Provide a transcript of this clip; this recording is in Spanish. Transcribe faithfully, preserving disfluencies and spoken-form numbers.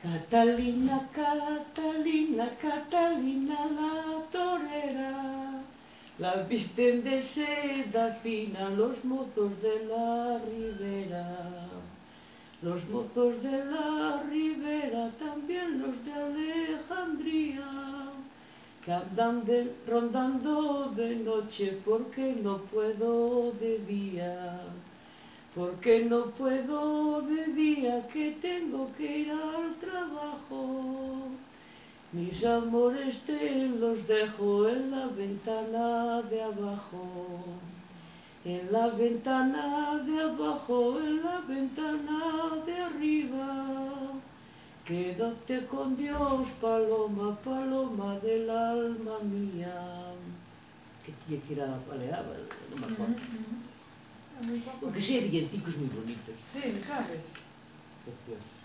Catalina, Catalina, Catalina la torera, la visten de seda fina los mozos de la ribera. Los mozos de la ribera, también los de Alejandría, que andan de, rondando de noche porque no puedo de día. Porque no puedo de día, que tengo que ir al trabajo. Mis amores te los dejo en la ventana de abajo. En la ventana de abajo, en la ventana de arriba. Quédate con Dios, paloma, paloma del alma mía. Que tiene que ir a Balear, no me acuerdo. Aunque sí hay villancicos muy bonitos. Sí, ¿sabes? Preciosos.